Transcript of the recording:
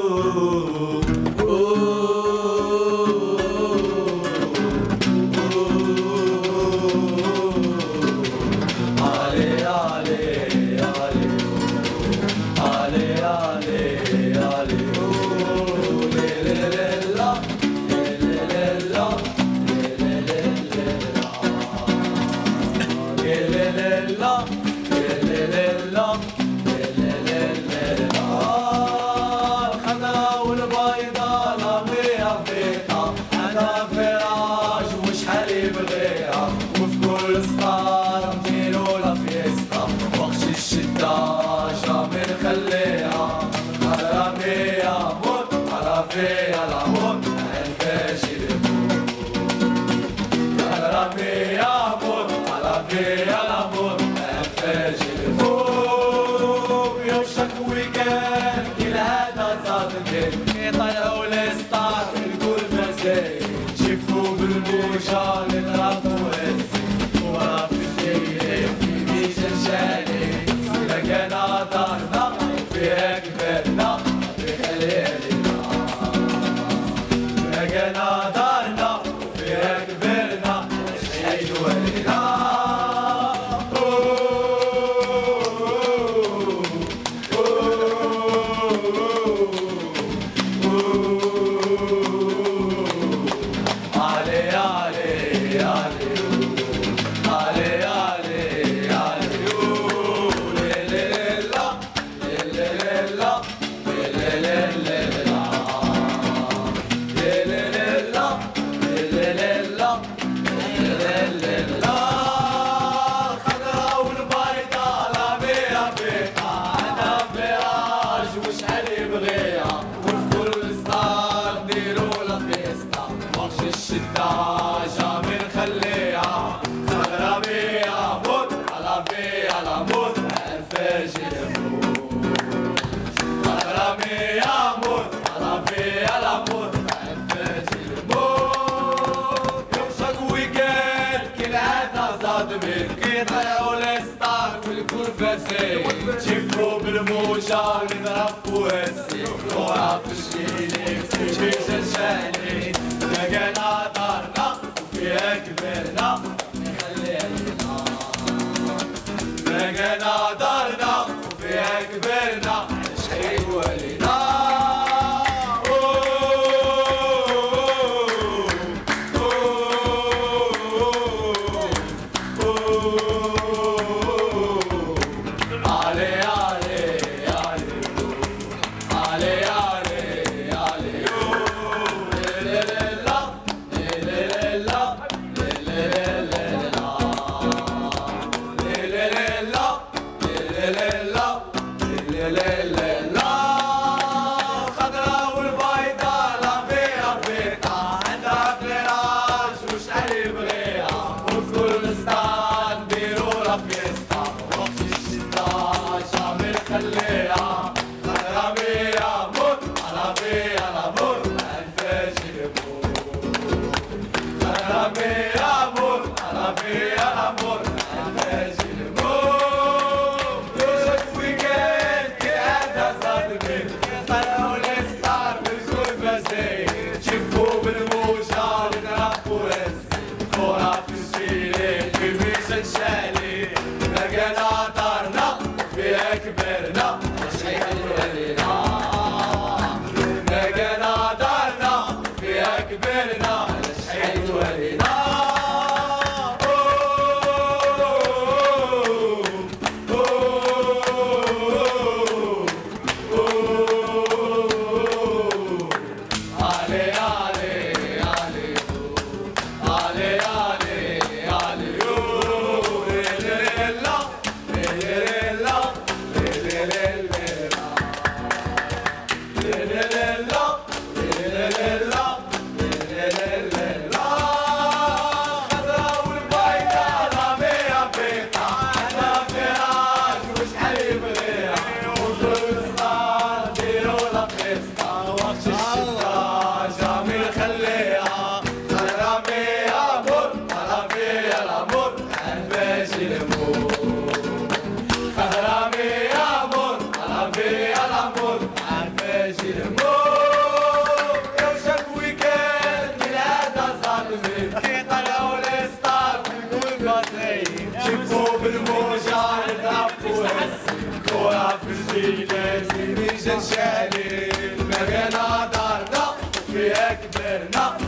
يطلعوا الاسطار الكل مساي شفوا بالموجة نضربوا هزي ورا في الدير في ميجان شالي لقينا دارنا فيها كبرنا بخليلنا لقينا دارنا فيها كبرنا شحال ولينا يطلعوا الاسطار والكل فاسي شفوا بالموجة نضربوا هسي ورا في الشيلي في ميجان شالي لقينا دارنا وفيها كبرنا خلينا لقينا دارنا وفيها كبرنا شحال ولينا كبرنا شحال ولينا لقينا دارنا فيها كبرنا شحال ولينا فردي لازم يجي الشالي، المغنى دارنا وفيها كبرنا.